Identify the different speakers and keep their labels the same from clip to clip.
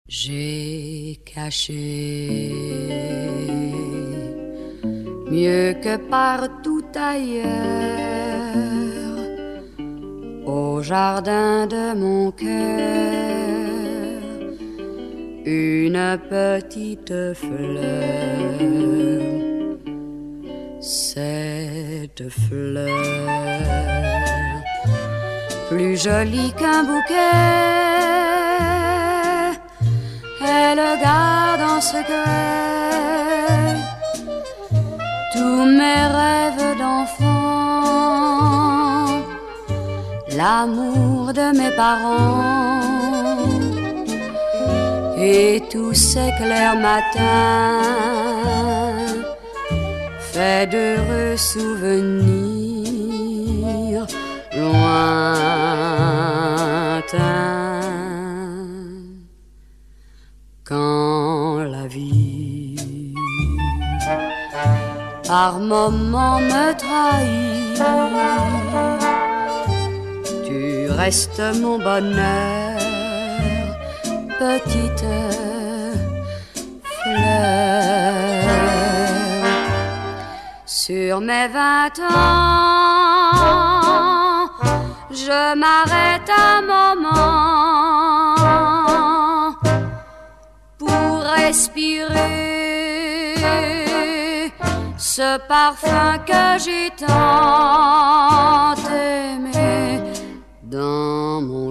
Speaker 1: J'ai caché mieux que partout ailleurs au jardin de mon cœur une petite fleur. Cette fleur, plus jolie qu'un bouquet, elle garde en secret tous mes rêves d'enfant, l'amour de mes parents et tous ces clairs matins faits d'heureux souvenirs lointains. Quand la vie par moments me trahit, tu restes mon bonheur, petite fleur. Sur mes 20 ans, je m'arrête un moment pour respirer ce parfum que j'ai tant aimé dans mon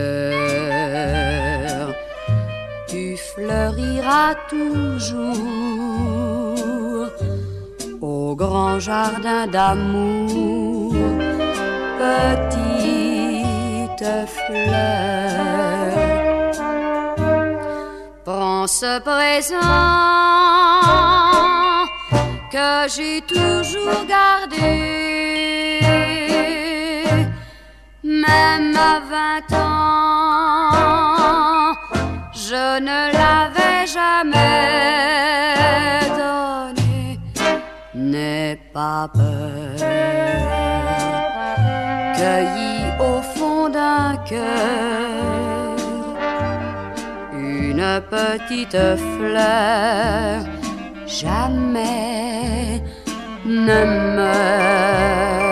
Speaker 1: cœur. Tu fleuriras toujours au grand jardin d'amour, petite fleur. Prends ce présent que j'ai toujours gardé, même à 20 ans, je ne l'avais jamais donné. N'aie pas peur, cueillis au fond d'un cœur une petite fleur, jamais ne meurt.